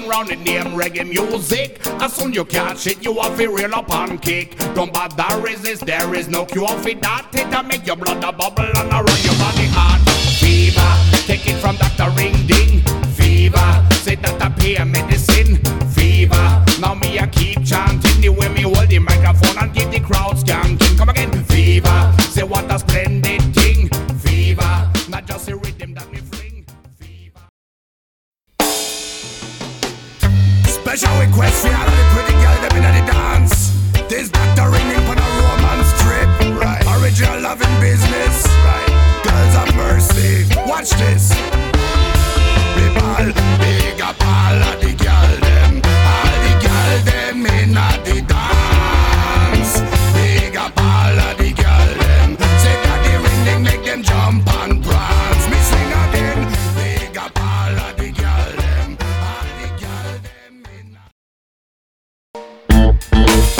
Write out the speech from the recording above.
round the name reggae music. As soon you catch it, you have to reel up and kick. Don't bother resist, there is no cure for that. It'll make your blood a bubble and a run your body hard. Fever, take it from Dr. Ring Ding. Fever, say that I pay a medicine. Fever, now me I keep chanting the way me hold the microphone and give the crowd skanking. Come again, fever, say what a splendid thing. Fever, not just a rhythm that me fling. Fever. Special request for all of the pretty girls them inna the dance. This Dr. Ringing for a romance trip, right? Original loving business, right? Girls of mercy, watch this. We ball, big up all of the girl them, all the girl them inna the dance. Big up all of the girl them, say that the ring make them jump and prance. Me sing again, big up all of the girl them, all the girl them inna.